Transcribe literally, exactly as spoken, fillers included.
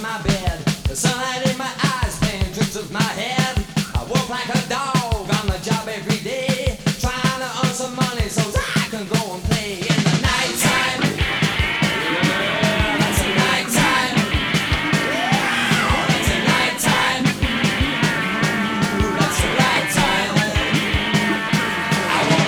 my bed. The sunlight in my eyes, playing tricks with my head. I work like a dog on the job every day.